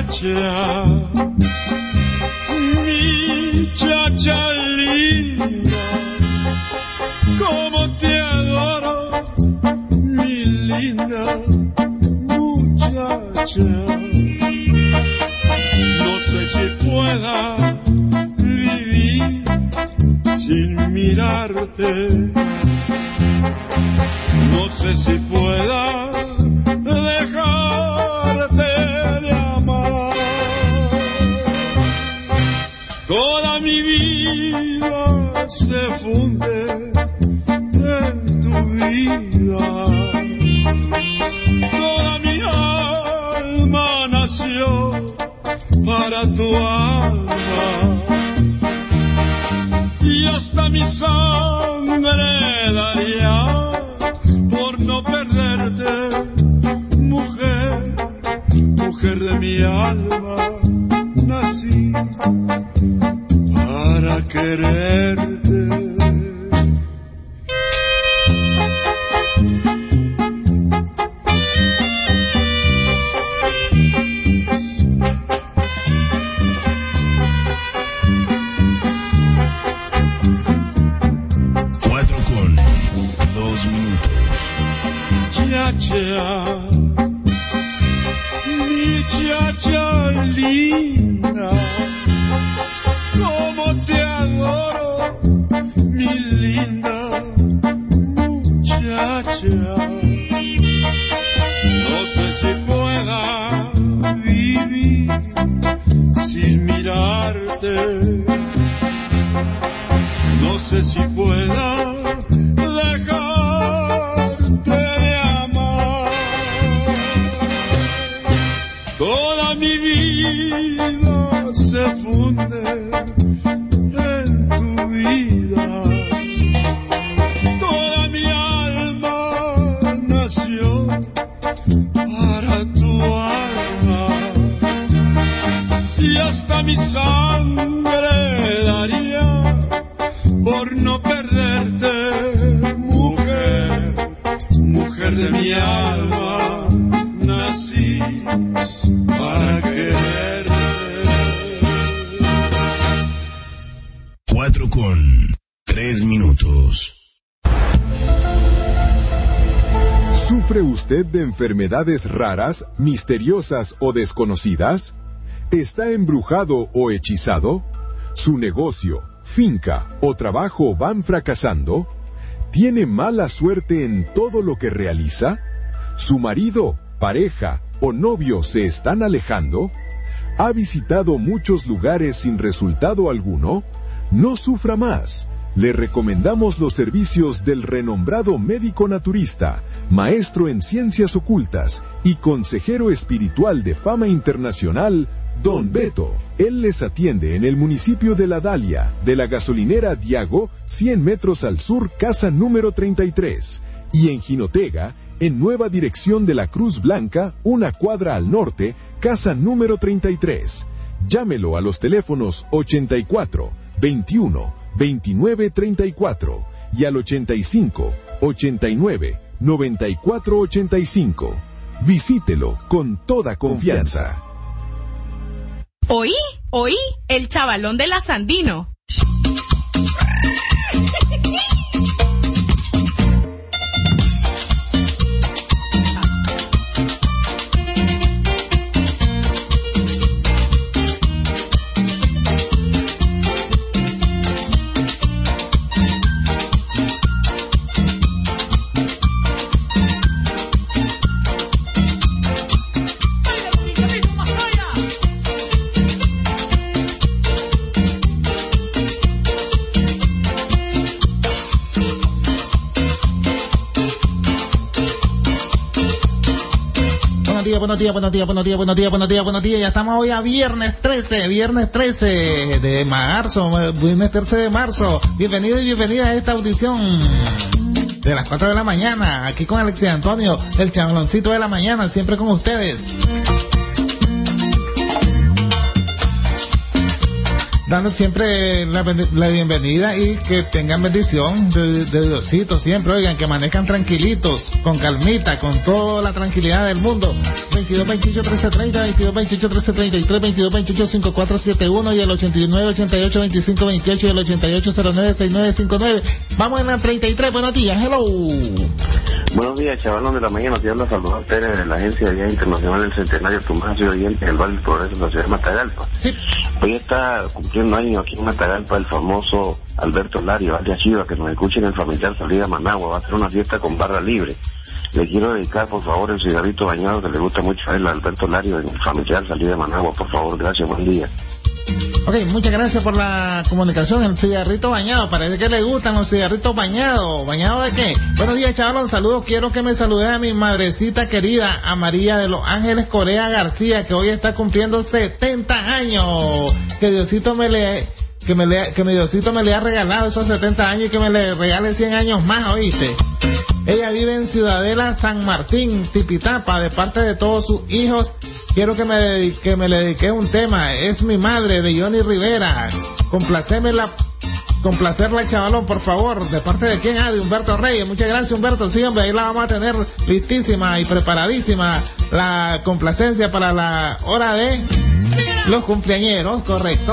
chacha, mi chacha linda, como te adoro, mi linda muchacha. No sé si pueda vivir sin mirarte, no sé si pueda dejarte de amar. Toda mi vida se funde en tu vida, toda mi alma nació para tu alma, y hasta mi sangre daría por no perderte, mujer, mujer de mi alma, nací para quererte. Mi chacha linda, como te adoro, mi linda muchacha. No sé si pueda vivir sin mirarte, no sé si pueda toda mi vida se funde en tu vida, toda mi alma nació para tu alma, y hasta mi sangre daría por no perderte, mujer, mujer de mi alma, nací para quererte. 4:03. ¿Sufre usted de enfermedades raras, misteriosas o desconocidas? ¿Está embrujado o hechizado? ¿Su negocio, finca o trabajo van fracasando? ¿Tiene mala suerte en todo lo que realiza? ¿Su marido, pareja o novio se están alejando? ¿Ha visitado muchos lugares sin resultado alguno? No sufra más. Le recomendamos los servicios del renombrado médico naturista, maestro en ciencias ocultas y consejero espiritual de fama internacional, Don Beto. Él les atiende en el municipio de La Dalia, de la gasolinera Diago, 100 metros al sur, casa número 33, y en Jinotega, en nueva dirección de la Cruz Blanca, una cuadra al norte, casa número 33. Llámelo a los teléfonos 84 21 29 34 y al 85 89 94 85. Visítelo con toda confianza. Oí, el chavalón de la Sandino. Buenos días. Ya estamos hoy a viernes 13 de marzo, viernes 13 de marzo. Bienvenidos y bienvenidas a esta audición de las 4 de la mañana, aquí con Alexis Antonio, el chavaloncito de la mañana, siempre con ustedes. dando siempre la bienvenida y que tengan bendición de Diosito siempre. Oigan, que amanezcan tranquilitos, con calmita, con toda la tranquilidad del mundo. 2228-1330, 2228-1333, 2228-5471 y el 8988-2528 y el 8809-6959. Vamos en la 33, buenos días, hello. Buenos días, chavalón de la mañana. Te habla Salvador Pérez de la Agencia de Día Internacional del Centenario Tomás y Oyente en el Valle del Progreso en la ciudad de Matagalpa. Sí. Hoy está cumpliendo años aquí en Matagalpa el famoso Alberto Lario, alias Chiva, que nos escuche en el familiar Salida Managua. Va a ser una fiesta con barra libre. Le quiero dedicar, por favor, el cigarrito bañado que le gusta mucho a él, a Alberto Lario, en el familiar Salida Managua. Por favor, gracias, buen día. Ok, muchas gracias por la comunicación. El cigarrito bañado, parece que le gustan los cigarritos bañados. ¿Bañado de qué? Buenos días, chavalón, saludos. Quiero que me salude a mi madrecita querida, a María de Los Ángeles Corea García, que hoy está cumpliendo 70 años. Que Diosito que mi Diosito me le ha regalado esos 70 años y que me le regale 100 años más, ¿oíste? Ella vive en Ciudadela San Martín, Tipitapa, de parte de todos sus hijos. Quiero que me le dedique un tema. Es mi madre, de Johnny Rivera. Complacerla, chavalón, por favor. ¿De parte de quién? De Humberto Reyes. Muchas gracias, Humberto. Sí, hombre, ahí la vamos a tener listísima y preparadísima la complacencia para la hora de los cumpleañeros, correcto.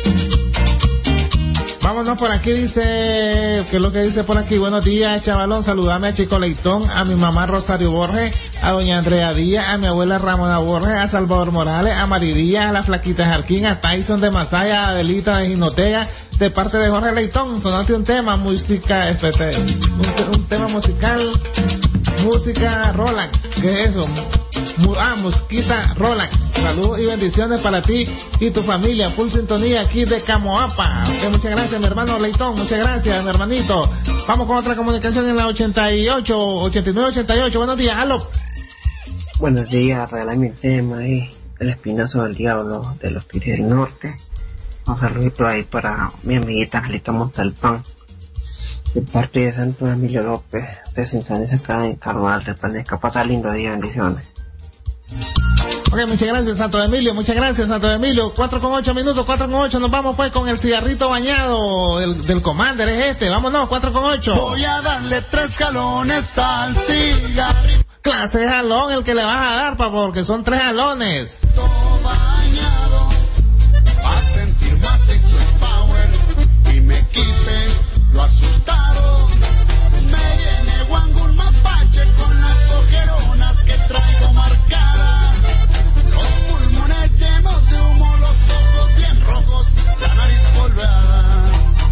Vámonos por aquí, dice, ¿qué es lo que dice por aquí? Buenos días, chavalón, saludame a Chico Leitón, a mi mamá Rosario Borges, a doña Andrea Díaz, a mi abuela Ramona Borges, a Salvador Morales, a Mari Díaz, a la Flaquita Jarquín, a Tyson de Masaya, a Adelita de Jinotega, de parte de Jorge Leitón. Sonate un tema, música, un tema musical, música Roland, ¿qué es eso? Mosquita Roland. Saludos y bendiciones para ti y tu familia. Full sintonía aquí de Camoapa. Okay, muchas gracias, mi hermano Leitón. Muchas gracias, mi hermanito. Vamos con otra comunicación en la 8988. Buenos días, aló. Buenos días, regálame el tema ahí. El Espinazo del Diablo de los Tigres del Norte. Un saludito ahí para mi amiguita Angelita Montalpán, de parte de Santo Emilio López, de Cinzanes acá en Carnaval, Repandesca. Pasa lindo día, bendiciones. Ok, muchas gracias, Santo Emilio. Muchas gracias, Santo Emilio. 4:08 minutos, 4:08. Nos vamos pues con el cigarrito bañado del Commander, es este. Vámonos, 4:08. Voy a darle 3 jalones al cigarrito. Clase de jalón el que le vas a dar, papá, porque son 3 jalones. Bañado, a sentir más extra power y me quite lo asustado. Me viene guango un mapache con las ojeronas que traigo marcadas. Los pulmones llenos de humo, los ojos bien rojos, la nariz polveada.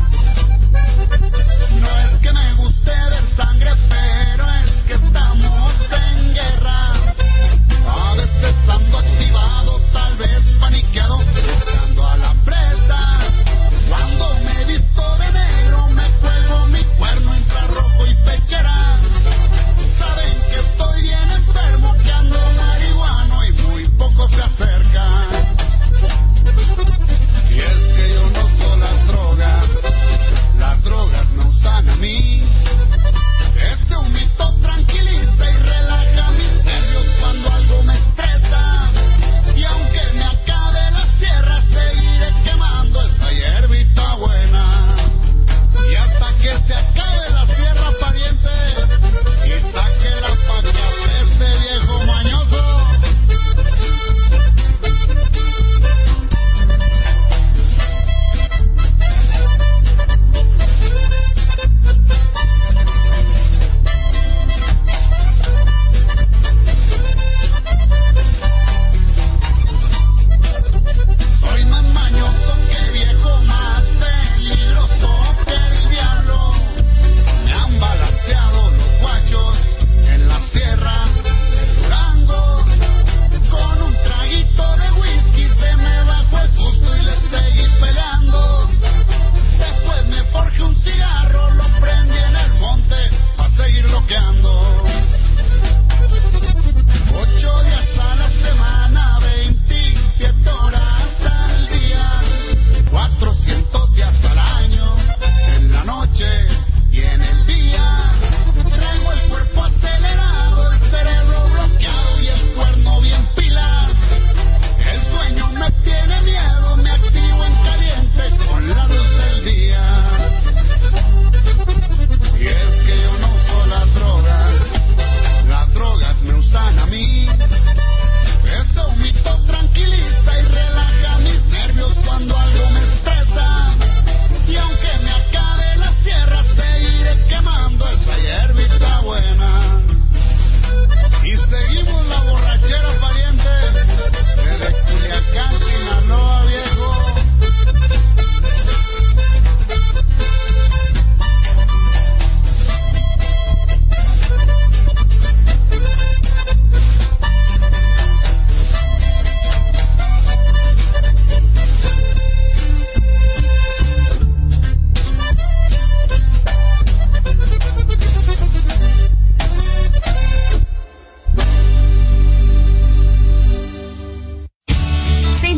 No es que me guste ver sangre, pero es que estamos en guerra. A veces ando activado.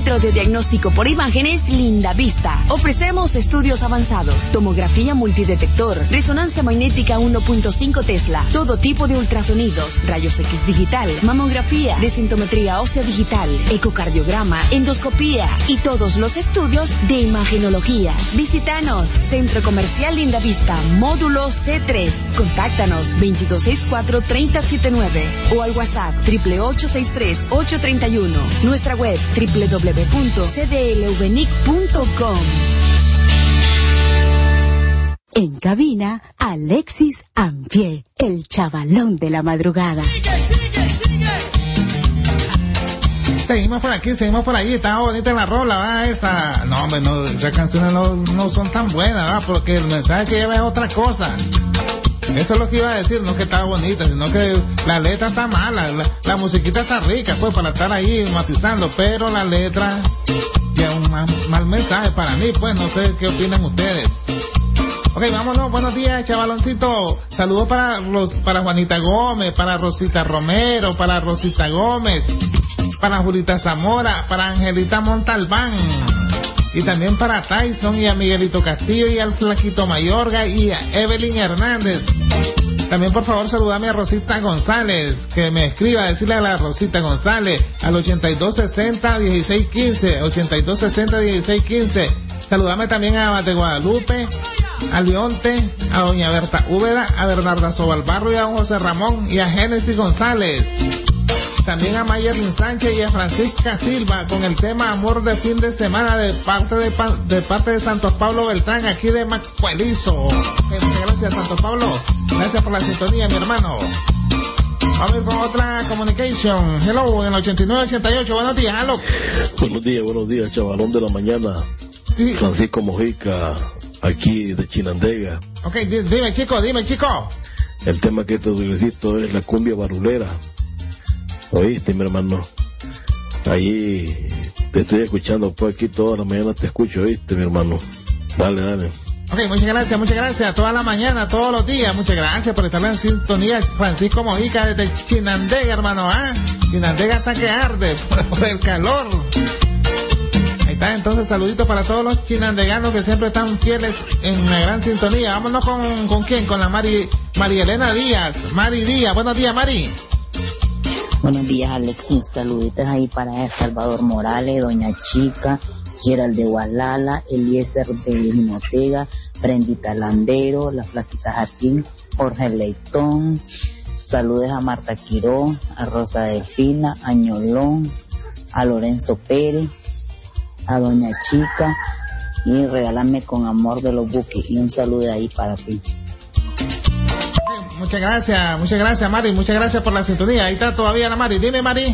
Centro de Diagnóstico por Imágenes Lindavista. Ofrecemos estudios avanzados, tomografía multidetector, resonancia magnética 1.5 Tesla, todo tipo de ultrasonidos, rayos X digital, mamografía, densitometría ósea digital, ecocardiograma, endoscopía y todos los estudios de imagenología. Visítanos, Centro Comercial Lindavista, módulo C3. Contáctanos 2264-3079 o al WhatsApp 888-63-831. Nuestra web www.cdlvnic.com. En cabina, Alexis Ampie, el chavalón de la madrugada. Seguimos por allí, está bonita la rola, ¿verdad? Esa, no, hombre, no, esas canciones no son tan buenas, ¿verdad? Porque el mensaje que lleva es otra cosa. Eso es lo que iba a decir, no que está bonita, sino que la letra está mala, la musiquita está rica, pues, para estar ahí matizando, pero la letra tiene un mal mensaje para mí, pues, no sé qué opinan ustedes. Ok, vámonos, buenos días, chavaloncito. Saludos para Juanita Gómez, para Rosita Romero, para Rosita Gómez, para Julita Zamora, para Angelita Montalbán, y también para Tyson y a Miguelito Castillo y al Flaquito Mayorga y a Evelyn Hernández. También, por favor, saludame a Rosita González, que me escriba, decirle a la Rosita González al 8260-1615, 8260-1615. Saludame también a Mate Guadalupe, a Leonte, a doña Berta Úbeda, a Bernarda Sobalbarro y a don José Ramón y a Génesis González. También a Mayerlin Sánchez y a Francisca Silva con el tema Amor de Fin de Semana de parte de Santos Pablo Beltrán, aquí de Macuelizo. Gracias, Santos Pablo. Gracias por la sintonía, mi hermano. Vamos a ir con otra communication. Hello, en el 8988. Buenos días, hello. Buenos días, chavalón de la mañana. Sí. Francisco Mojica, aquí de Chinandega. Ok, dime chico. El tema que te solicito es la cumbia barulera. ¿Oíste, mi hermano? Ahí te estoy escuchando, pues aquí todas las mañanas te escucho, ¿oíste, mi hermano? Dale. Ok, muchas gracias, toda la mañana, todos los días, muchas gracias por estar en sintonía. Francisco Mojica desde Chinandega, hermano, Chinandega hasta que arde por el calor. Ahí está, entonces, saluditos para todos los chinandeganos que siempre están fieles en la gran sintonía. Vámonos con ¿quién? Con la María Elena Díaz. Mari Díaz, buenos días, Mari. Buenos días, Alexis. Saluditos ahí para El Salvador Morales, Doña Chica, Gerald de Gualala, Eliezer de Jinotega, Brendita Landero, La Flaquita Jaquín, Jorge Leitón. Saludos a Marta Quiró, a Rosa Delfina, a Ñolón, a Lorenzo Pérez, a Doña Chica, y regálame Con Amor de los Buques. Y un saludo ahí para ti. Muchas gracias, Mari, muchas gracias por la sintonía. Ahí está todavía la Mari. Dime, Mari.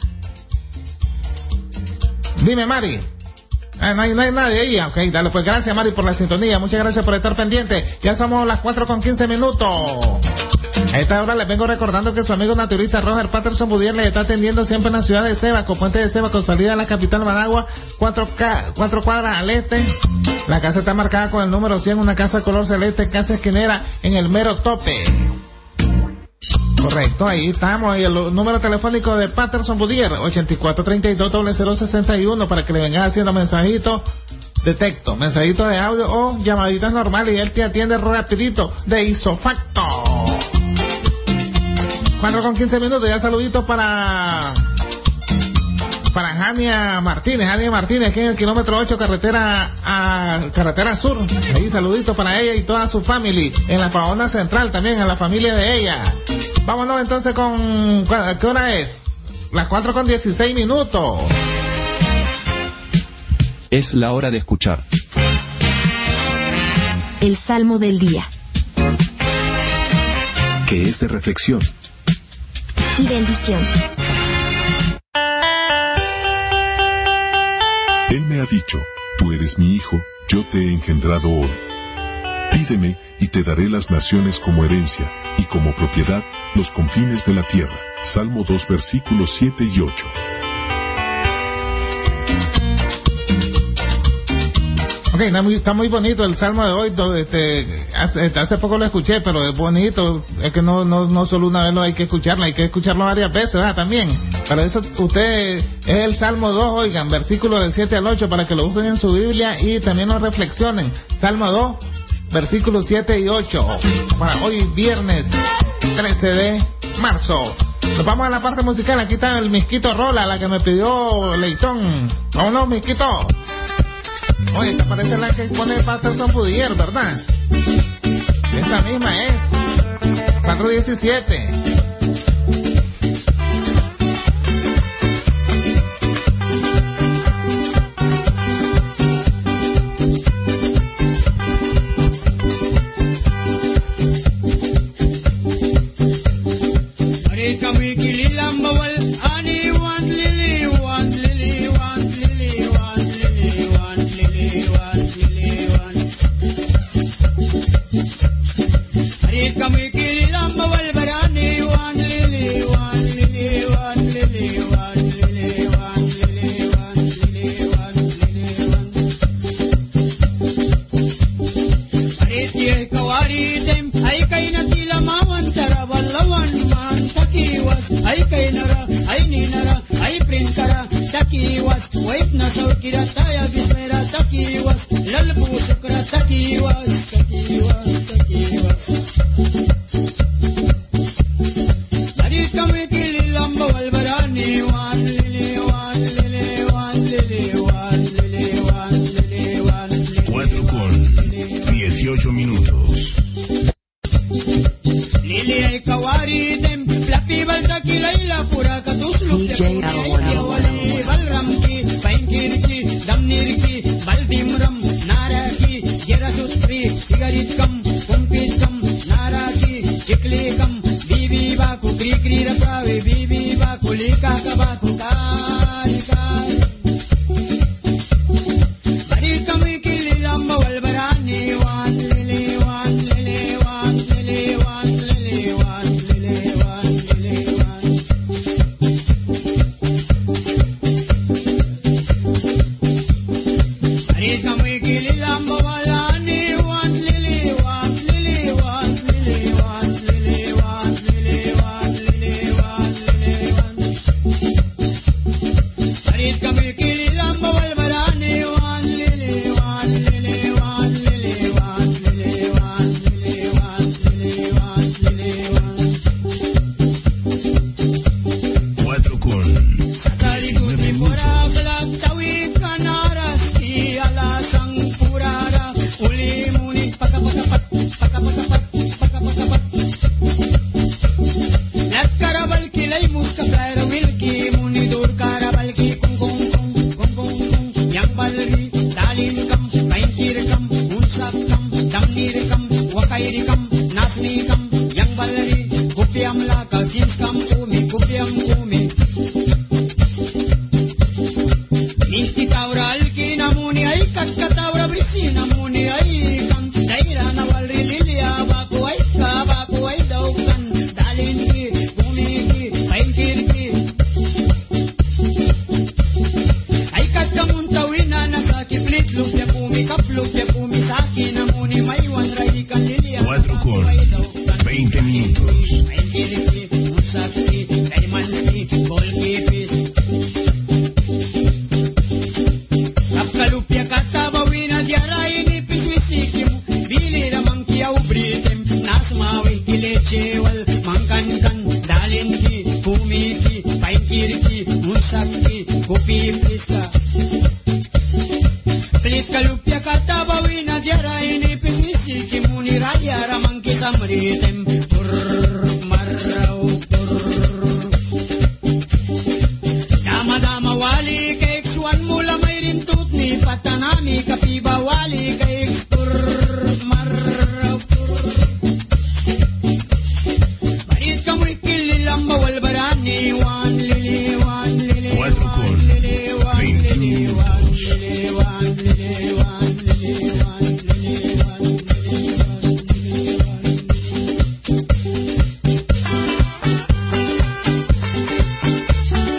No hay nadie ahí. Ok, dale, pues gracias, Mari, por la sintonía. Muchas gracias por estar pendiente. Ya somos las 4:15. A esta hora les vengo recordando que su amigo naturista Roger Patterson Budier le está atendiendo siempre en la ciudad de Sebaco, Puente de Sebaco, salida de la capital Managua, 4 cuadras al este. La casa está marcada con el número 100, una casa color celeste, casa esquinera en el mero tope. Correcto, ahí estamos. Y el número telefónico de Patterson Budier, 8432-0061, para que le vengas haciendo mensajitos de texto, mensajitos de audio o llamaditas normales, y él te atiende rapidito de isofacto. 4:15. Ya saluditos para Jania Martínez, aquí en el kilómetro 8, carretera sur. Ahí saluditos para ella y toda su familia, en la Paona Central también, a la familia de ella. Vámonos entonces con, ¿qué hora es? Las 4:16. Es la hora de escuchar el Salmo del Día, que es de reflexión y bendición. Él me ha dicho, tú eres mi hijo, yo te he engendrado hoy. Pídeme y te daré las naciones como herencia, y como propiedad los confines de la tierra. Salmo 2, versículos 7 y 8. Ok, está muy bonito el salmo de hoy. Hace poco lo escuché, pero es bonito. Es que no solo una vez lo hay que escucharlo varias veces, ¿verdad? También. Para eso usted es el Salmo 2, oigan, versículo del 7 al 8, para que lo busquen en su Biblia y también lo reflexionen. Salmo 2, versículos 7 y 8, para hoy viernes 13 de marzo. Nos vamos a la parte musical. Aquí está el Misquito Rola, la que me pidió Leitón. Vámonos, Misquito. Oye, esta parece la que pone Patterson Pudier, ¿verdad? Esta misma es 417.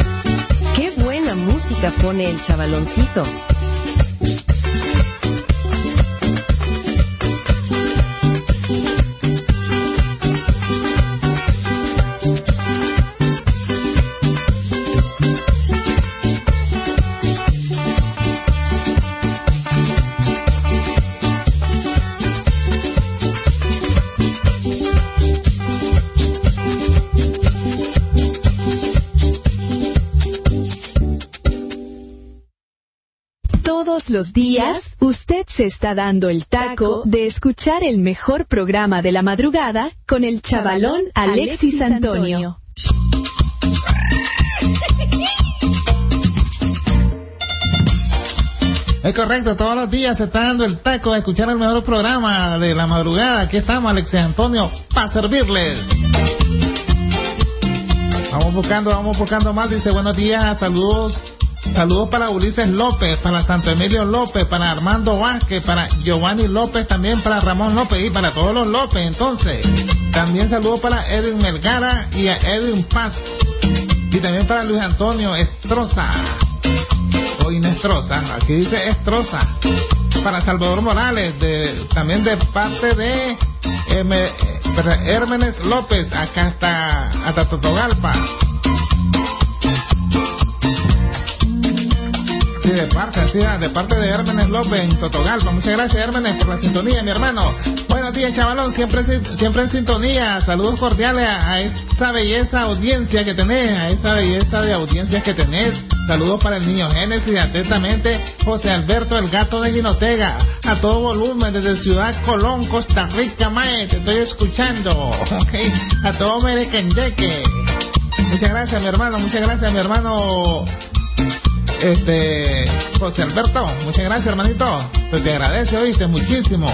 Pone el chavaloncito. Todos los días, usted se está dando el taco de escuchar el mejor programa de la madrugada con el chavalón Alexis Antonio. Es correcto, todos los días se está dando el taco de escuchar el mejor programa de la madrugada. Aquí estamos, Alexis Antonio, para servirles. Vamos buscando más. Dice, buenos días, saludos para Ulises López, para Santo Emilio López, para Armando Vázquez, para Giovanni López, también para Ramón López y para todos los López. Entonces, también saludos para Edwin Melgara y a Edwin Paz, y también para Luis Antonio Estroza, o Inestroza, aquí dice Estroza, para Salvador Morales, también de parte de Hermenes López, acá hasta Totogalpa. Sí, de parte de Hermenes López en Totogalpa. Muchas gracias, Hermenes, por la sintonía, mi hermano. Buenos días, chavalón, siempre en sintonía. Saludos cordiales a esa belleza audiencia que tenés, a esa belleza de audiencias que tenés. Saludos para el niño Génesis, atentamente José Alberto, el gato de Guinotega, a todo volumen desde Ciudad Colón, Costa Rica, mae, te estoy escuchando, ok, a todo Merequenyeque. Muchas gracias, mi hermano, José Alberto, muchas gracias, hermanito, pues te agradece, oíste, muchísimo.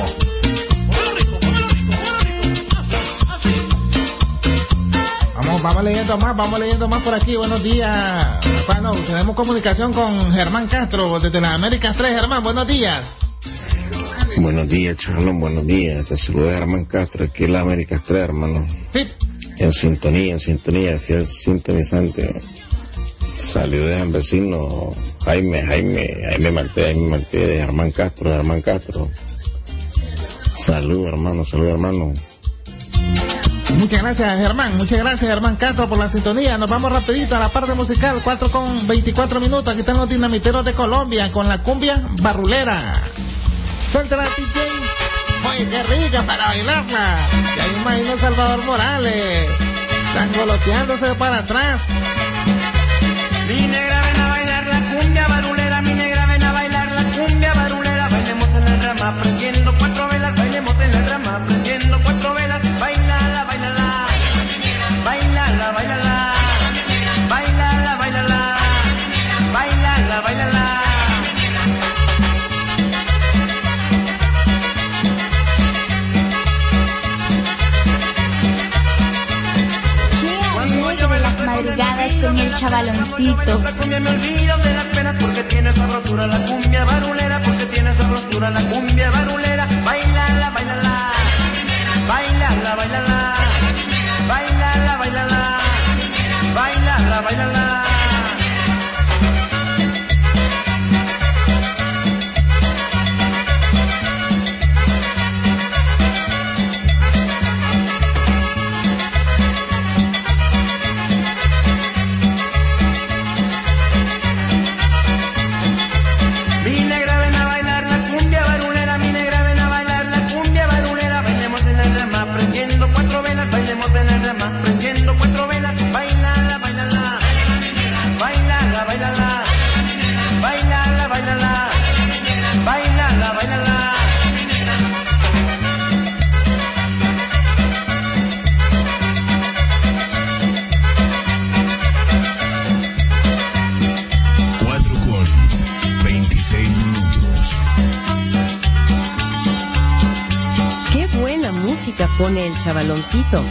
Vamos leyendo más por aquí. Buenos días. Bueno, tenemos comunicación con Germán Castro desde las Américas 3. Germán, buenos días. Buenos días, Charlón, buenos días. Te saluda Germán Castro, aquí en las Américas 3, hermano. Sí. En sintonía, fiel sintonizante. Salió de vecino Jaime Marté de Germán Castro. Salud, hermano. Muchas gracias, Germán Castro, por la sintonía. Nos vamos rapidito a la parte musical, 4:24. Aquí están los dinamiteros de Colombia con la cumbia barrulera. Suéltala, DJ. Oye, qué rica para bailarla. Ya me imagino Salvador Morales sangoloteándose para atrás. Mi negra, ven a bailar la cumbia barulera. Mi negra, ven a bailar la cumbia barulera. Bailemos en la rama, prendiendo 4 velas. Bailemos en la rama, prendiendo 4 velas. Bailala, bailala. Bailala, bailala. Bailala, bailala. Bailala, bailala. Madrugadas con el chavaloncito. La cumbia me olvido de las penas porque tiene sabrosura la cumbia barulera, porque tiene sabrosura la cumbia barulera. Bailala, bailala. Bailala, bailala. Bailala, bailala. Bailala, bailala. Pone el chavaloncito.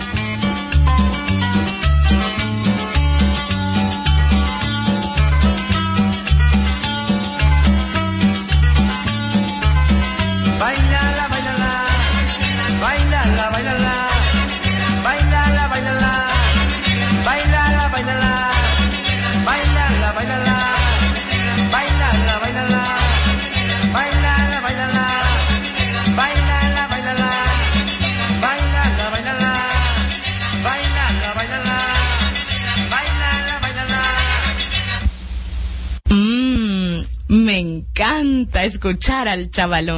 Bailala, bailala. Bailala, bailala. Bailala, bailala. Bailala, bailala. Bailala, bailala. Bailala, bailala. Bailala, bailala. Bailala, bailala. Me encanta escuchar al chavalón.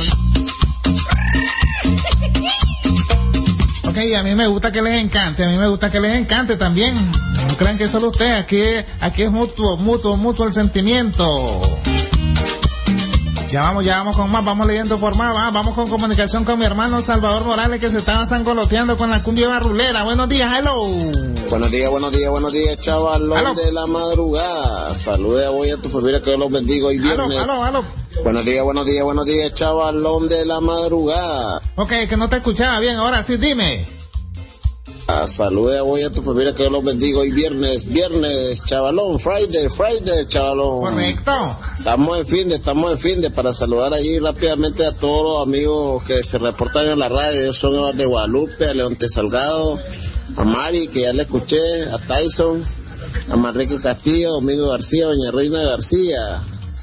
Ok, a mí me gusta que les encante también. No crean que solo ustedes, aquí es mutuo el sentimiento. Ya vamos con más, vamos leyendo por más, vamos con comunicación con mi hermano Salvador Morales, que se estaba sangoloteando con la cumbia barrulera. Buenos días, hello. Buenos días, chavalón Aló. de la madrugada. Saluda hoy a tu familia, que Dios los bendiga hoy viernes. Aló. Buenos días, chavalón de la madrugada. Ok, que no te escuchaba bien, ahora sí, dime. Saluda hoy a tu familia, que Dios los bendiga hoy viernes, chavalón, Friday, chavalón. Correcto. Estamos en fin de para saludar allí rápidamente a todos los amigos que se reportan en la radio. Ellos son los de Guadalupe, a Leonte Salgado, a Mari, que ya le escuché, a Tyson, a Manrique Castillo, Domingo García, doña Reina García,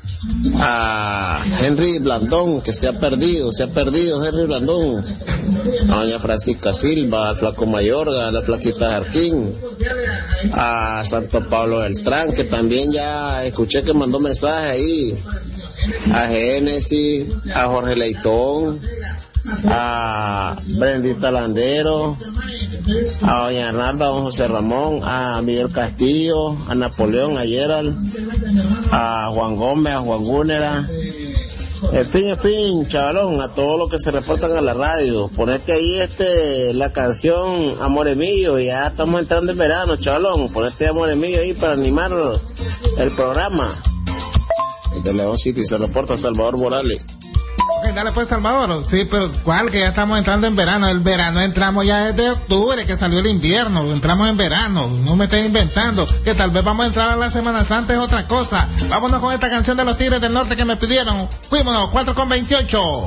a Henry Blandón, que se ha perdido Henry Blandón, a doña Francisca Silva, al Flaco Mayorga, a la Flaquita Jarquín, a Santo Pablo Beltrán, que también ya escuché que mandó mensaje ahí, a Génesis, a Jorge Leitón, a Brendita Landero, a doña Arnalda, a don José Ramón, a Miguel Castillo, a Napoleón, a Gerald, a Juan Gómez, a Juan Gúnera, en fin, chavalón, a todos los que se reportan a la radio. Ponete ahí la canción Amores Mío, ya estamos entrando en verano, chavalón, ponete Amores Mío ahí para animar el programa. De León City se reporta Salvador Morales. Ok, dale pues, Salvador. Sí, pero ¿cuál? Que ya estamos entrando en verano. El verano entramos ya desde octubre, que salió el invierno. Entramos en verano. No me estés inventando. Que tal vez vamos a entrar a la Semana Santa, es otra cosa. Vámonos con esta canción de los Tigres del Norte que me pidieron. Fuímonos, 4:28.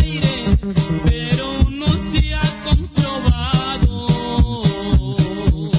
Pero no se ha comprobado.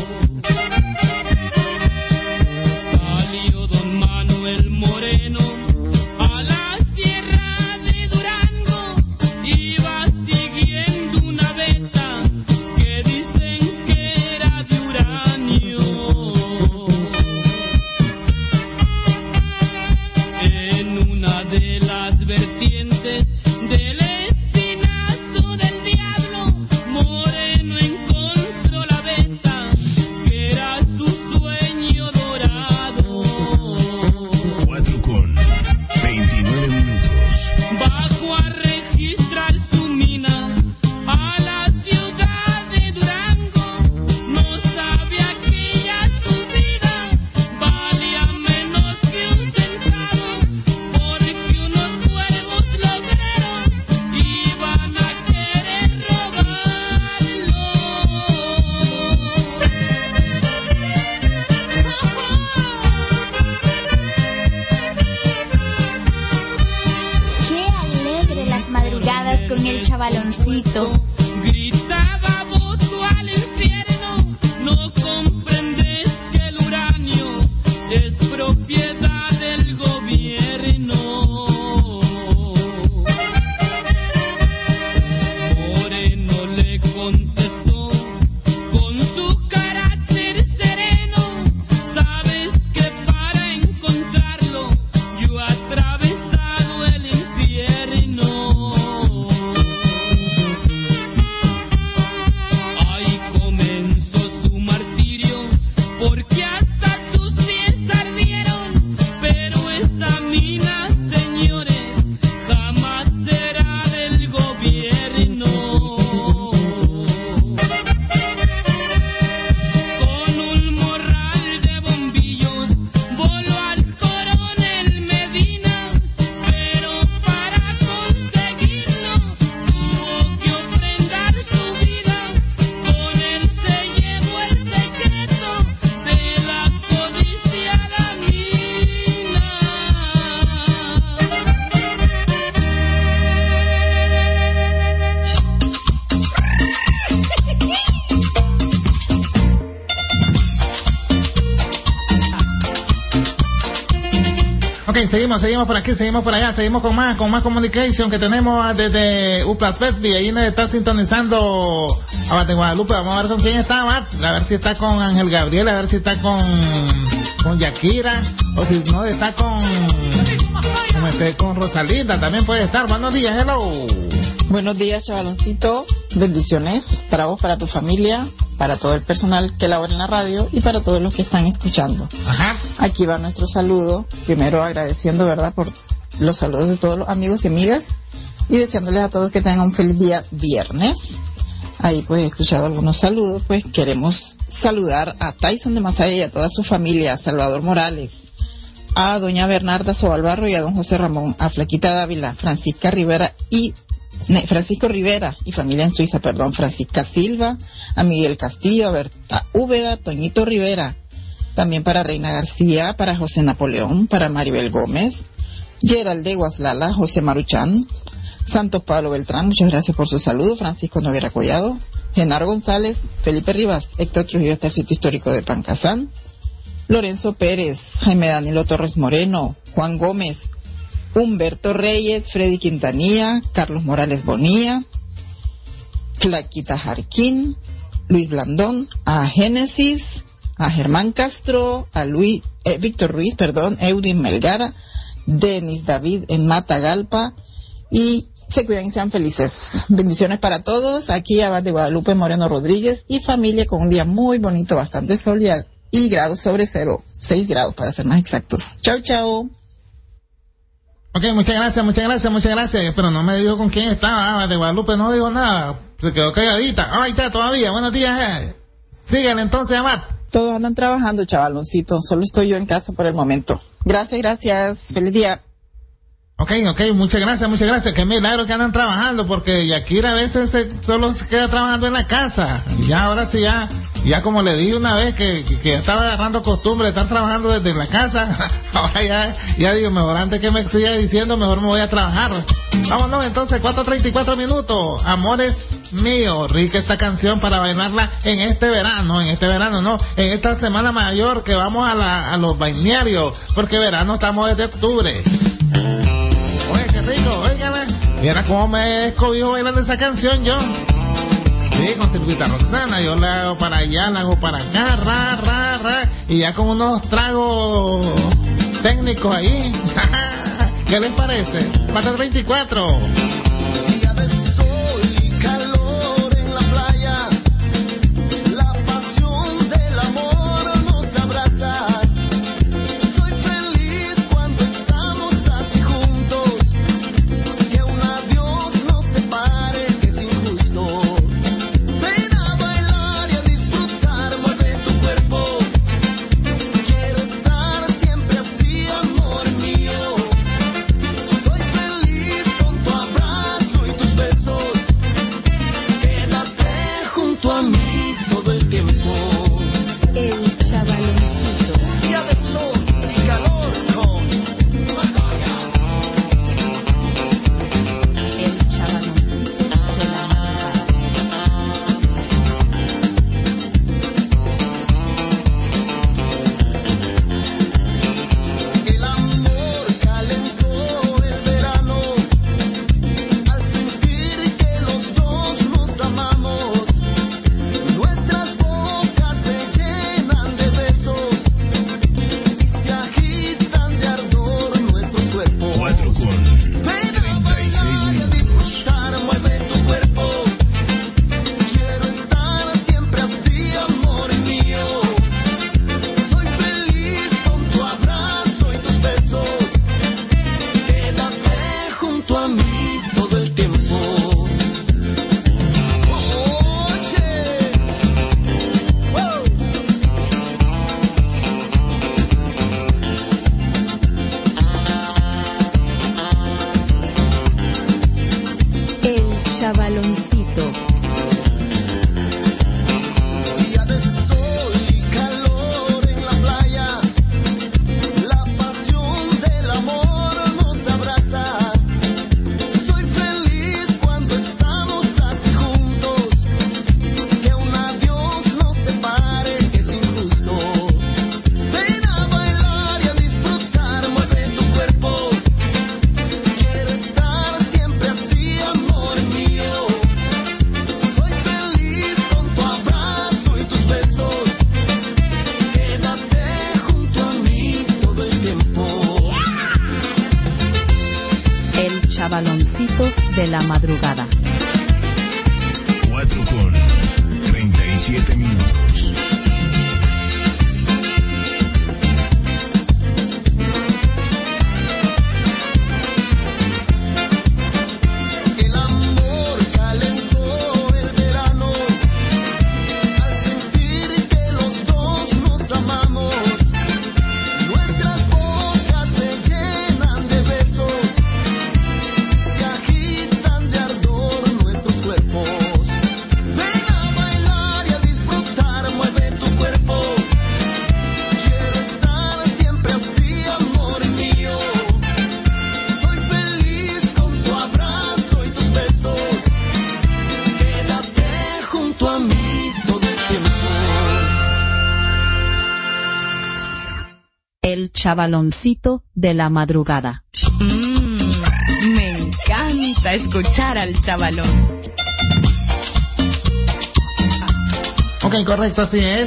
seguimos por aquí, seguimos por allá, seguimos con más communication que tenemos desde Uplas Festby. Ahí nos está sintonizando Abad de Guadalupe. Vamos a ver con quién está, Abad. A ver si está con Ángel Gabriel, a ver si está con Yakira, o si no está con Rosalinda, también puede estar. Buenos días, hello. Buenos días, chavaloncito. Bendiciones para vos, para tu familia, para todo el personal que labora en la radio y para todos los que están escuchando. Ajá. Aquí va nuestro saludo. Primero agradeciendo, ¿verdad?, por los saludos de todos los amigos y amigas y deseándoles a todos que tengan un feliz día viernes. Ahí pues he escuchado algunos saludos. Pues queremos saludar a Tyson de Masaya y a toda su familia, a Salvador Morales, a doña Bernarda Sobalbarro y a don José Ramón, a Flaquita Dávila, Francisco Rivera y familia en Suiza, Francisca Silva, a Miguel Castillo, a Berta Úbeda, Toñito Rivera, también para Reina García, para José Napoleón, para Maribel Gómez, Gerald de Guaslala, José Maruchán, Santos Pablo Beltrán, muchas gracias por su saludo, Francisco Noguera Collado, Genaro González, Felipe Rivas, Héctor Trujillo hasta el sitio histórico de Pancasán, Lorenzo Pérez, Jaime Danilo Torres Moreno, Juan Gómez, Humberto Reyes, Freddy Quintanilla, Carlos Morales Bonilla, Flaquita Jarquín, Luis Blandón, a Génesis, a Germán Castro, a Víctor Ruiz, Eudin Melgara, Denis David en Matagalpa, y se cuidan y sean felices. Bendiciones para todos. Aquí Abad de Guadalupe Moreno Rodríguez y familia, con un día muy bonito, bastante sol y grados sobre cero, 6 grados para ser más exactos. Chao, chao. Ok, muchas gracias, pero no me dijo con quién estaba, de Guadalupe no dijo nada, se quedó calladita. Ahí está todavía, buenos días, Sigan entonces, Amat. Todos andan trabajando, chavaloncito, solo estoy yo en casa por el momento. Gracias, feliz día. Ok, muchas gracias, qué milagro que andan trabajando, porque Yakira a veces solo se queda trabajando en la casa, ya ahora sí, ya como le dije una vez que estaba agarrando costumbre de estar trabajando desde la casa, ahora ya digo, mejor antes que me siga diciendo, mejor me voy a trabajar. Vámonos entonces, 4:34 minutos, Amores Míos, rica esta canción para bailarla en este verano no, en esta semana mayor que vamos a los balnearios, porque verano estamos desde octubre. Oye, qué rico, oígame. Mira cómo me escobijo bailando esa canción yo. Sí, con Silvita Roxana, yo la hago para allá, la hago para acá, y ya con unos tragos técnicos ahí. ¿Qué les parece? 4:24. Amor mío, soy feliz con tu abrazo. El chavaloncito de la madrugada. Me encanta escuchar al chavalón. Ok, correcto, así es.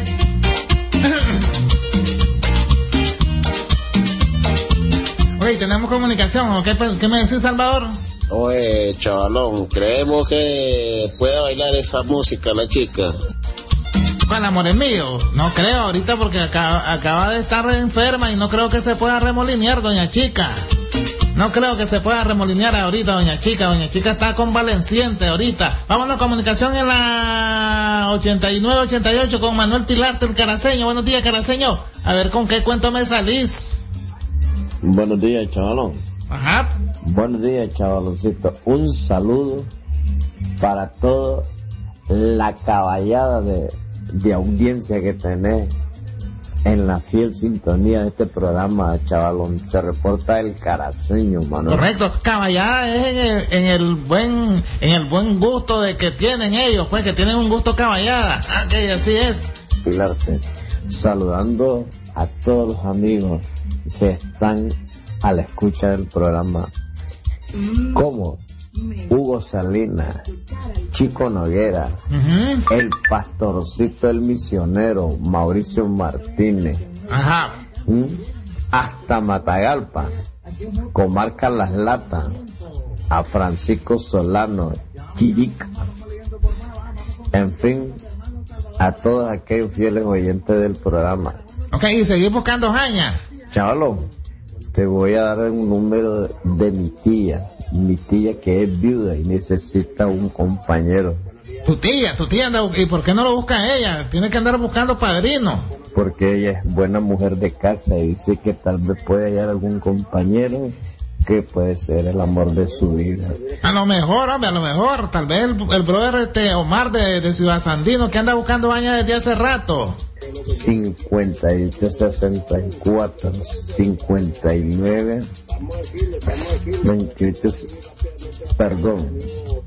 Ok, tenemos comunicación. ¿O qué me decís, Salvador? Oye, chavalón, creemos que puede bailar esa música la chica. ¿Cuál, amor es mío? No creo ahorita porque acaba de estar enferma y no creo que se pueda remolinear, doña Chica. No creo que se pueda remolinear ahorita, doña Chica. Doña Chica está convaleciente ahorita. Vámonos a comunicación en la 89-88 con Manuel Pilarte, el Caraceño. Buenos días, Caraceño. A ver con qué cuento me salís. Buenos días, chavalón. Ajá. Buenos días, chavaloncito. Un saludo para toda la caballada de audiencia que tenés en la fiel sintonía de este programa, chavalón. Se reporta el Caraceño, Manuel. Correcto, caballada es en el buen gusto de que tienen ellos, pues que tienen un gusto caballada. Ok, así es. Pilarte, saludando a todos los amigos que están a la escucha del programa, como Hugo Salinas, Chico Noguera, el pastorcito el misionero Mauricio Martínez, hasta Matagalpa, comarca Las Latas, a Francisco Solano, Chiric, en fin, a todos aquellos fieles oyentes del programa. Ok, y seguir buscando jaña. Chavalo, te voy a dar un número de mi tía que es viuda y necesita un compañero. Tu tía anda, ¿y por qué no lo busca ella? Tiene que andar buscando padrino. Porque ella es buena mujer de casa y dice que tal vez puede hallar algún compañero que puede ser el amor de su vida. A lo mejor, tal vez el brother Omar de Ciudad Sandino que anda buscando baña desde hace rato. 5864 59 28 perdón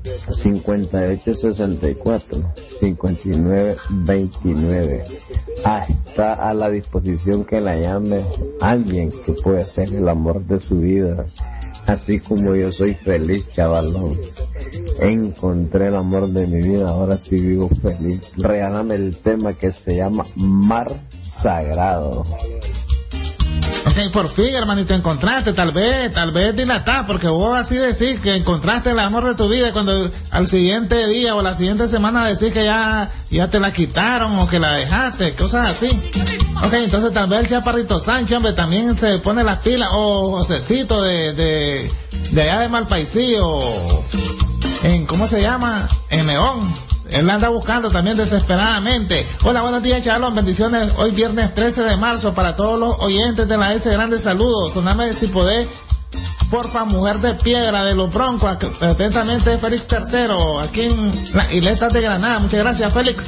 5864 59 29. Está a la disposición que la llame alguien que pueda ser el amor de su vida, así como yo soy feliz, chavalón. Encontré el amor de mi vida, ahora sí vivo feliz. Regálame el tema que se llama Mar Sagrado. Ok, por fin, hermanito, encontraste, tal vez dilatás, porque vos así decís que encontraste el amor de tu vida y cuando al siguiente día o la siguiente semana decís que ya te la quitaron o que la dejaste, cosas así. Ok, entonces tal vez el Chaparrito Sánchez, hombre, también se pone las pilas, o Josecito de allá de Malpaisillo, ¿cómo se llama? En León. Él anda buscando también desesperadamente. Hola, buenos días, chavalón. Bendiciones. Hoy viernes 13 de marzo para todos los oyentes de la S. Grandes saludos. Soname si podés. Porfa, mujer de piedra de los Broncos. Atentamente, Félix III. Aquí en las Isletas de Granada. Muchas gracias, Félix.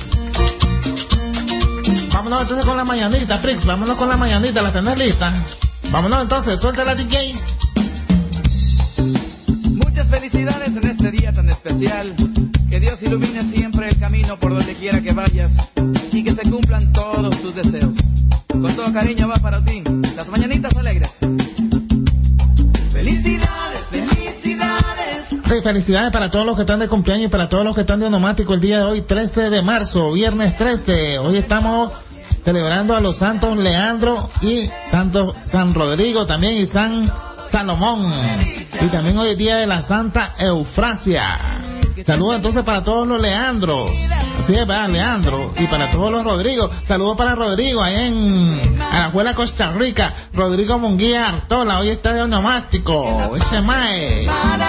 Vámonos entonces con la mañanita, Frix. Vámonos con la mañanita. ¿La tenés lista? Vámonos entonces. Suéltala, DJ. Muchas felicidades en este día tan especial. Que Dios ilumine siempre el camino por donde quiera que vayas y que se cumplan todos tus deseos. Con todo cariño va para ti, las mañanitas alegres. Felicidades, felicidades. Sí, felicidades para todos los que están de cumpleaños y para todos los que están de onomático el día de hoy, 13 de marzo, viernes 13. Hoy estamos celebrando a los santos Leandro y San Rodrigo también y San Salomón. Y también hoy es día de la Santa Eufrasia. Saludos entonces para todos los Leandros. Así es, ¿verdad? Leandro. Y para todos los Rodrigo. Saludos para Rodrigo ahí en Arajuela, Costa Rica. Rodrigo Munguía Artola. Hoy está de onomástico. Ese mae.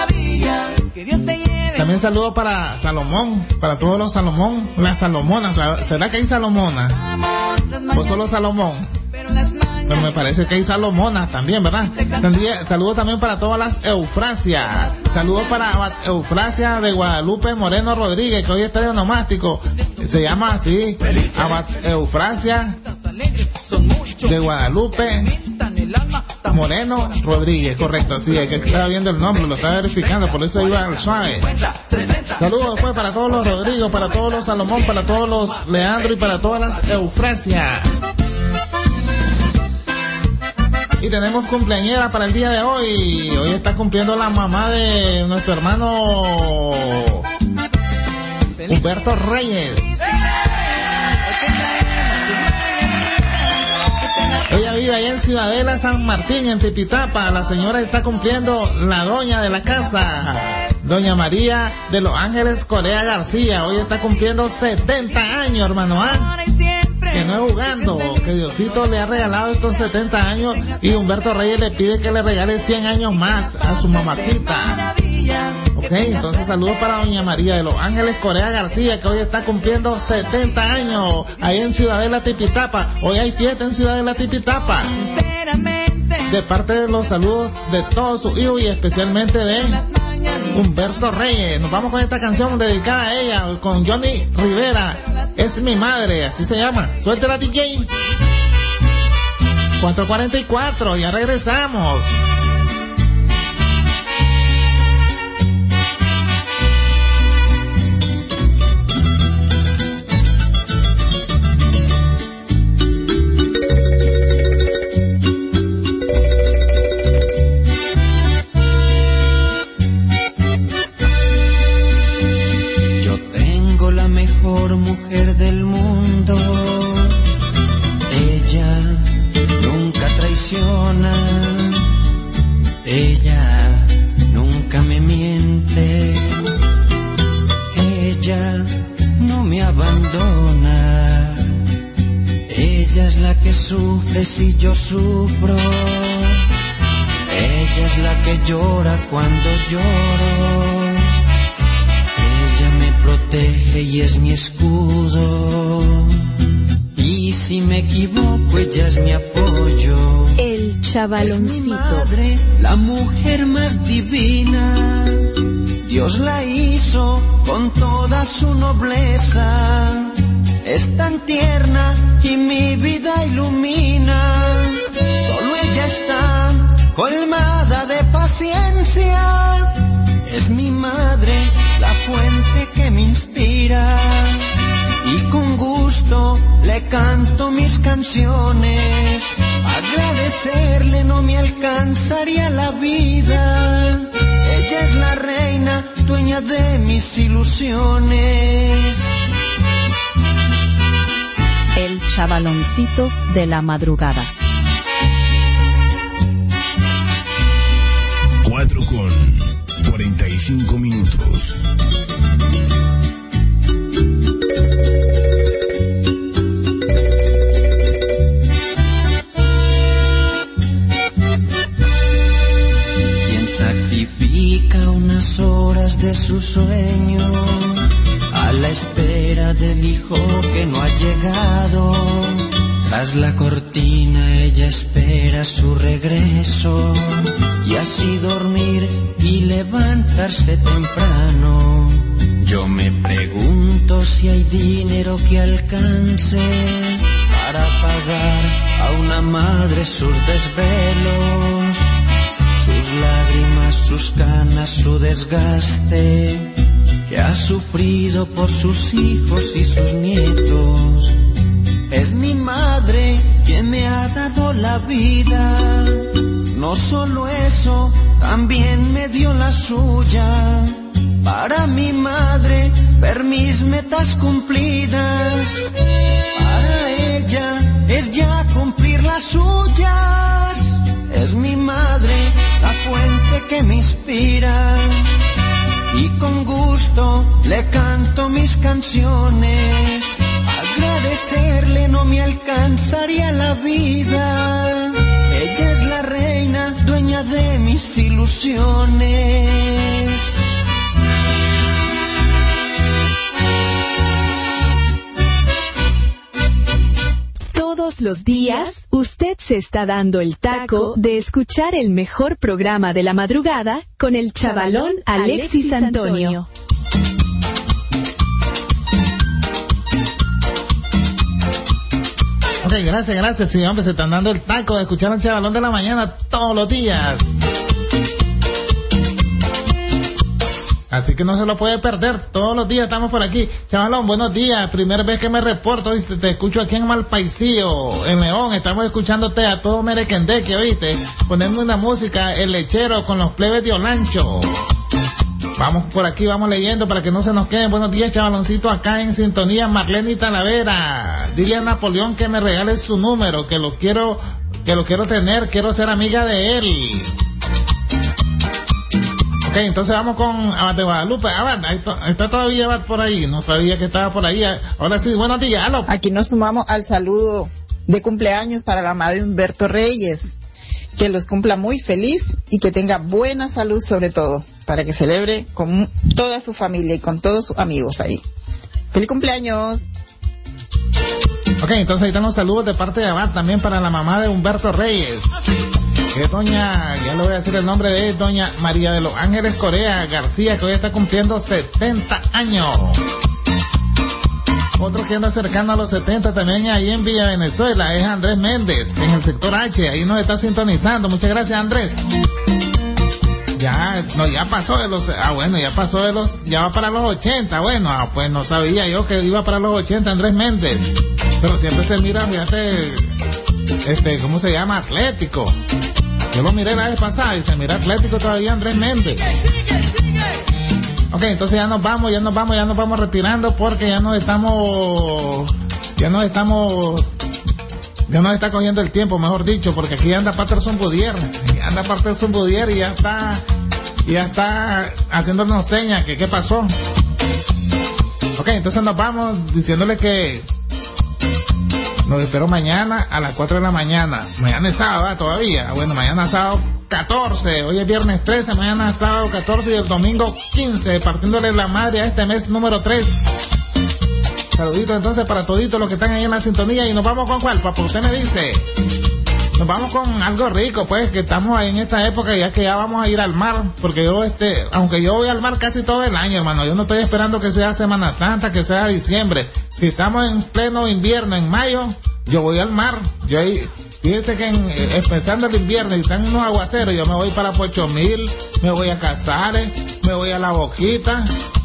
También saludos para Salomón. Para todos los Salomón. Las Salomonas. ¿Será que hay Salomona? ¿O solo Salomón? Pero me parece que hay Salomona también, ¿verdad? Saludos también para todas las Eufrasias. Saludos para Eufrasia de Guadalupe Moreno Rodríguez, que hoy está de onomástico. Se llama así, Eufrasia de Guadalupe Moreno Rodríguez, correcto, sí, es que estaba viendo el nombre, lo estaba verificando, por eso iba al suave. Saludos después para todos los Rodrigo, para todos los Salomón, para todos los Leandro y para todas las Eufrasias. Y tenemos cumpleañera para el día de hoy. Hoy está cumpliendo la mamá de nuestro hermano Humberto Reyes. Ella vive allá en Ciudadela, San Martín, en Tipitapa. La señora está cumpliendo, la doña de la casa, doña María de Los Ángeles Corea García. Hoy está cumpliendo 70 años, hermano. Que no es jugando, que Diosito le ha regalado estos 70 años y Humberto Reyes le pide que le regale 100 años más a su mamacita. Ok, entonces saludos para doña María de Los Ángeles Corea García, que hoy está cumpliendo 70 años ahí en Ciudadela Tipitapa. Hoy hay fiesta en Ciudadela Tipitapa. De parte de los saludos de todos sus hijos y especialmente de Humberto Reyes. Nos vamos con esta canción dedicada a ella, con Johnny Rivera. Es mi madre, así se llama. Suéltela, DJ. 4:44, ya regresamos. Mujer del mundo, ella nunca traiciona, ella nunca me miente, ella no me abandona, ella es la que sufre si yo sufro, ella es la que llora cuando lloro. Ella me protege y es mi escudo. Y si me equivoco, ella es mi apoyo. El Chavaloncito. Es mi madre, la mujer más divina. Dios la hizo con toda su nobleza. Es tan tierna y mi vida ilumina. Solo ella está colmada de paciencia. Es mi madre, la fuente que me inspira, y con gusto le canto mis canciones. Agradecerle no me alcanzaría la vida. Ella es la reina, dueña de mis ilusiones. El Chavaloncito de la madrugada. 4:45. Quien sacrifica unas horas de su sueño a la espera del hijo que no ha llegado. Tras la cortina ella espera su regreso, y así dormir y levantarse temprano. Yo me pregunto si hay dinero que alcance para pagar a una madre sus desvelos, sus lágrimas, sus canas, su desgaste que ha sufrido por sus hijos y sus nietos. Es mi madre quien me ha dado la vida. No solo eso, también me dio la suya. Para mi madre, ver mis metas cumplidas. Para ella, es ya cumplir las suyas. Es mi madre, la fuente que me inspira. Y con gusto le canto mis canciones. Agradecerle no me alcanzaría la vida. Ella es la reina, dueña de mis ilusiones. Todos los días, usted se está dando el taco de escuchar el mejor programa de la madrugada con el chavalón Alexis Antonio. Ok, gracias. Sí, hombre, se están dando el taco de escuchar al chavalón de la mañana todos los días. Así que no se lo puede perder. Todos los días estamos por aquí. Chavalón, buenos días. Primera vez que me reporto, ¿oíste? Te escucho aquí en Malpaisillo, en León. Estamos escuchándote a todo Merequendeque, ¿oíste? Ponemos una música, El Lechero con los plebes de Olancho. Vamos por aquí, vamos leyendo para que no se nos queden. Buenos días, chavaloncito, acá en sintonía, Marlene Talavera. Dile a Napoleón que me regale su número, que lo quiero tener, quiero ser amiga de él. Ok, entonces vamos con Abad de Guadalupe. Abad, está todavía Abad por ahí, no sabía que estaba por ahí. Ahora sí, buenos días, aló. Aquí nos sumamos al saludo de cumpleaños para la madre Humberto Reyes. Que los cumpla muy feliz y que tenga buena salud sobre todo, para que celebre con toda su familia y con todos sus amigos ahí. ¡Feliz cumpleaños! Ok, entonces ahí están los saludos de parte de Abad también para la mamá de Humberto Reyes. Que es doña, ya le voy a decir el nombre de doña María de los Ángeles Corea García, que hoy está cumpliendo 70 años. Otro que anda cercano a los 70 también ahí en Villa Venezuela es Andrés Méndez, en el sector H, ahí nos está sintonizando. Muchas gracias, Andrés. Ya pasó de los, ya va para los 80, pues no sabía yo que iba para los 80 Andrés Méndez, pero siempre se mira, fíjate, ¿cómo se llama? Atlético. Yo lo miré la vez pasada y se mira atlético todavía Andrés Méndez. Ok, entonces ya nos vamos retirando porque ya nos está cogiendo el tiempo, mejor dicho, porque aquí anda Patterson Budier y ya está haciéndonos señas que qué pasó. Ok, entonces nos vamos diciéndole que nos espero mañana a las 4 de la mañana. Mañana es sábado todavía. Bueno, mañana es sábado 14, hoy es viernes 13, mañana es sábado 14 y el domingo 15, partiéndole la madre a este mes número 3. Saluditos entonces para toditos los que están ahí en la sintonía. Y nos vamos con cuál, papá, usted me dice. Nos vamos con algo rico, pues, que estamos ahí en esta época, ya que ya vamos a ir al mar, porque aunque yo voy al mar casi todo el año, hermano, yo no estoy esperando que sea Semana Santa, que sea diciembre. Si estamos en pleno invierno, en mayo, yo voy al mar. Yo ahí, fíjense que empezando el invierno y están unos aguaceros, yo me voy para Pochomil, me voy a Casares, me voy a La Boquita.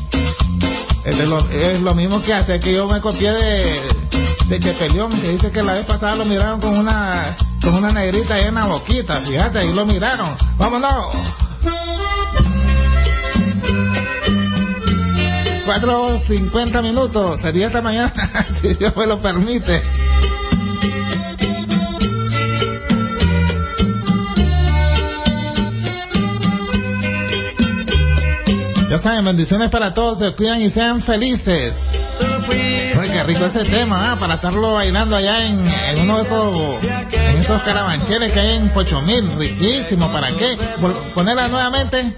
Es lo mismo que hace, que yo me copié de Chepelión, que dice que la vez pasada lo miraron con una negrita ahí en La Boquita, fíjate, ahí lo miraron. ¡Vámonos! 4:50, sería esta mañana, si Dios me lo permite. Ya saben, bendiciones para todos, se cuidan y sean felices. Ay, qué rico ese tema, para estarlo bailando allá en uno de esos carabancheles que hay en Pochomil, riquísimo. ¿Para qué? Ponerla nuevamente.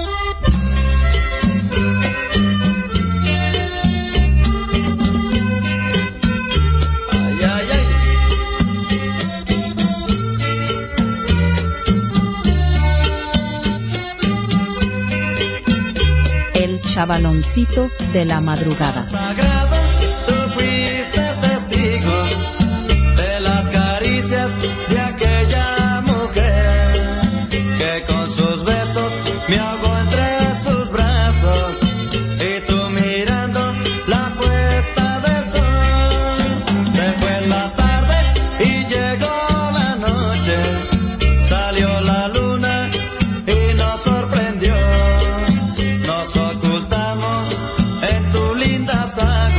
Chavaloncito de la madrugada. Sagrado, tú fuiste testigo de las caricias de aquella mujer que con sus besos me ahogó entre sus brazos y tú mirando la puesta del sol. Se fue la tarde y llegó la noche, salió la luna y nos sorprendió. En tu linda sangre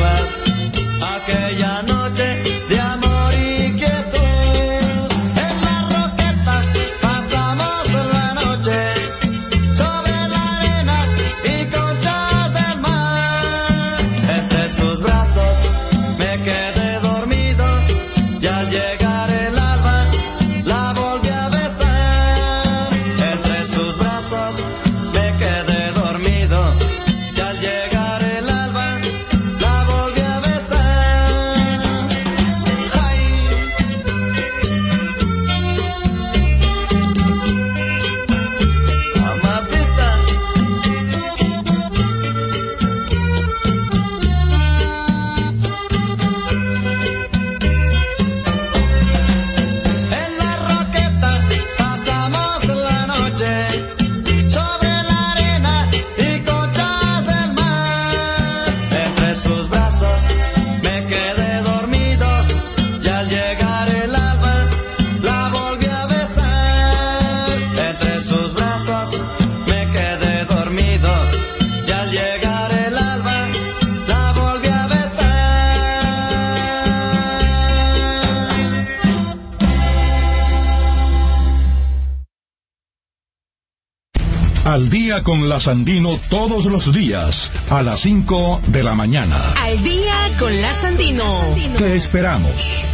Al día con la Sandino todos los días a las 5 de la mañana. Al día con la Sandino. Te esperamos.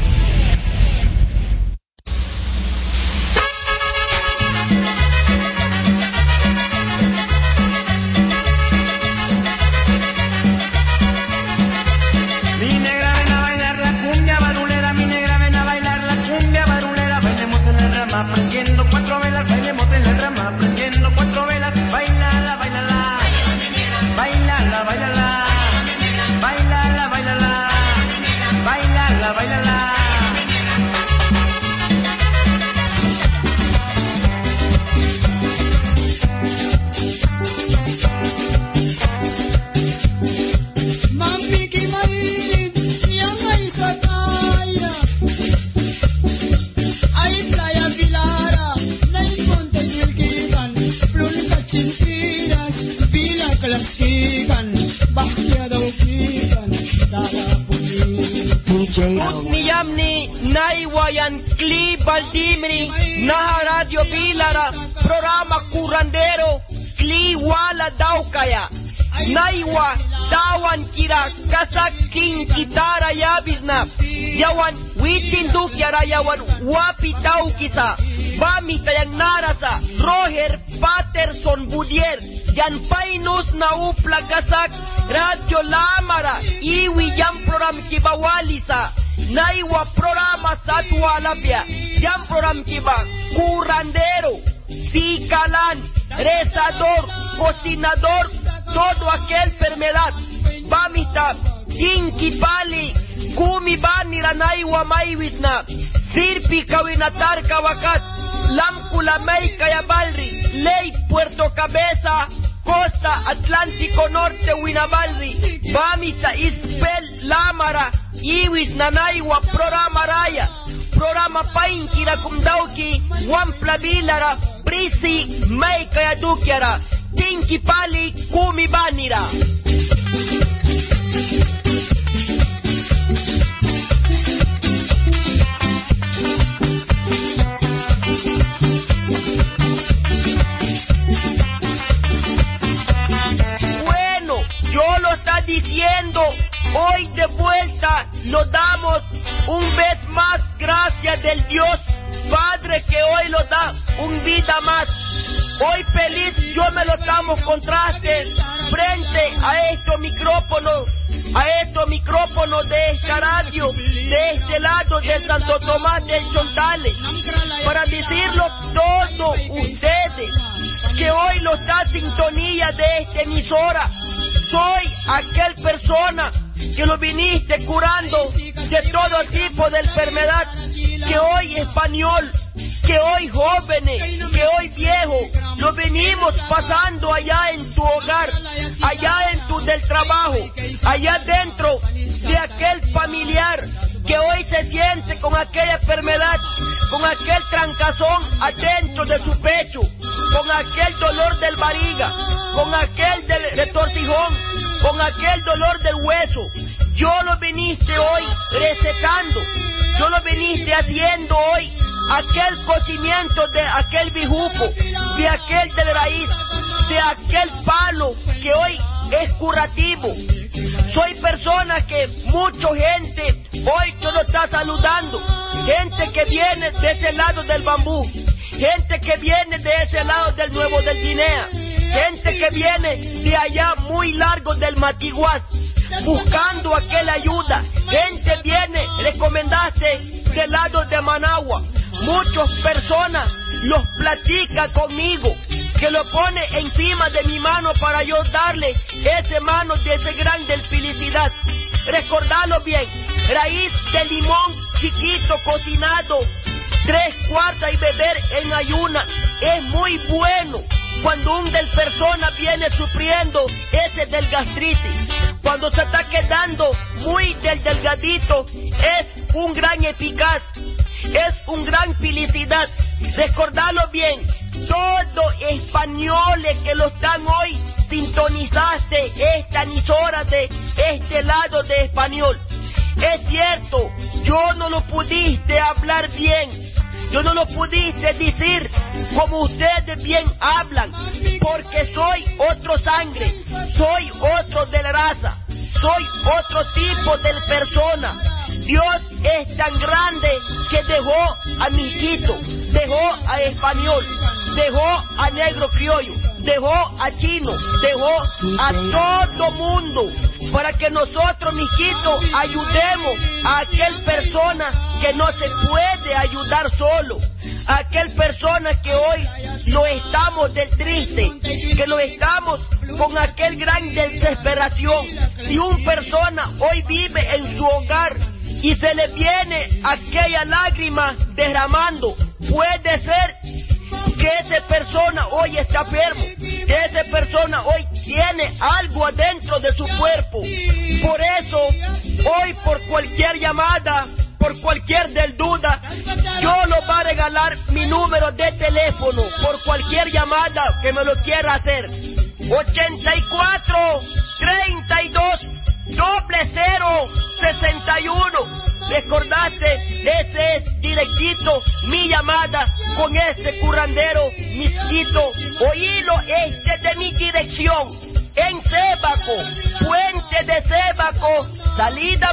Mi negra ven a bailar la cumbia barulera, mi negra ven a bailar la cumbia barulera, bailemos en la rama, prendiendo 4 velas, bailemos en la rama, prendiendo 4 velas, bailala, bailala, bailala, bailala, bailala, bailala, bailala, bailala. Mami ki mahilig niyang ay sakaya, ay playa Pilara, naipunta Wilkikan, Plulka Chintiras, Bila Kalaskikan, Bakya daw kikan, Tarapuni. Utni Yamni, Naiwayan Kli Baldimri, Naha Radio Pilara, programa curandero, Kli Wala Daukaya, Naiwa, Dawan Kira, Kasak King Kitara Yabisna, Yawan Witin Dukyara Yawan Wapi Taukisa, Bami Tayang Narasa, Roger Patterson Budier, Yan Painus Naupla Kasak, Radio Lamara, Iwi Yan Program Kibawalisa, Naiwa Programa Satwa Lapia, Yan Program Kiba, Curandero, Sicalan, Rezador, Cocinador, todo aquel enfermedad, Bamita, Kinki Pali, Kumi Banira Naiwa Maiwisna, Sirpi Kawinatar Kawakat, Lampula Meika Yabalri, Ley Puerto Cabeza, Costa Atlántico Norte Winabalri, Bamita Ispel Lamara, Iwis Nanaiwa Programa Raya, Programa Painkira Kumdauki, Wampla Bilara, Prisi Meika Yadukiara, Tinki Pali Kumi Banira. Bueno, yo lo está diciendo, hoy de vuelta nos damos un vez más gracias del Dios Padre que hoy nos da un vida más. Hoy feliz yo me lo damos contraste frente a estos micrófonos de esta radio, de este lado de Santo Tomás del Chontale, para decirlo todo ustedes, que hoy los da sintonía de esta emisora. Soy aquel persona que lo viniste curando de todo tipo de enfermedad, que hoy español, que hoy jóvenes, que hoy viejos, lo venimos pasando allá en tu hogar, allá en tu del trabajo, allá dentro de aquel familiar que hoy se siente con aquella enfermedad, con aquel trancazón adentro de su pecho, con aquel dolor del barriga, con aquel del retorcijón, con aquel dolor del hueso. Yo lo viniste hoy recetando, yo lo viniste haciendo hoy aquel cocimiento de aquel bijuco, de aquel de raíz, de aquel palo que hoy es curativo. Soy persona que mucha gente hoy te lo está saludando, gente que viene de ese lado del bambú, gente que viene de ese lado del Nuevo del Guinea, gente que viene de allá muy largo del Matiguás, buscando aquella ayuda, gente viene, recomendaste del lado de Managua. Muchas personas los platica conmigo, que lo pone encima de mi mano para yo darle ese mano de ese gran de felicidad. Recordalo bien, raíz de limón chiquito cocinado, 3/4 y beber en ayuna, es muy bueno. Cuando un del persona viene sufriendo ese del gastritis, cuando se está quedando muy del delgadito, es un gran eficaz, es un gran felicidad. Recordalo bien, todos españoles que lo están hoy, sintonizaste esta emisora de este lado de español. Es cierto, yo no lo pudiste hablar bien, yo no lo pudiste decir como ustedes bien hablan, porque soy otro sangre, soy otro de la raza, soy otro tipo de persona. Dios es tan grande que dejó a mi hijito, dejó a español, dejó a negro criollo, dejó a chino, dejó a todo mundo para que nosotros, mijitos, ayudemos a aquel persona que no se puede ayudar solo, a aquel persona que hoy lo estamos del triste, que lo estamos con aquel gran desesperación. Si una persona hoy vive en su hogar y se le viene aquella lágrima derramando, puede ser que esa persona hoy está enfermo, que esa persona hoy tiene algo adentro de su cuerpo. Por eso, hoy por cualquier llamada, por cualquier duda, yo nos va a regalar mi número de teléfono, por cualquier llamada que me lo quiera hacer. 84 32 00 61. Recordaste, ese es directito mi llamada con ese curandero misquito. Oílo, de mi dirección en Sébaco, Puente de Sébaco, salida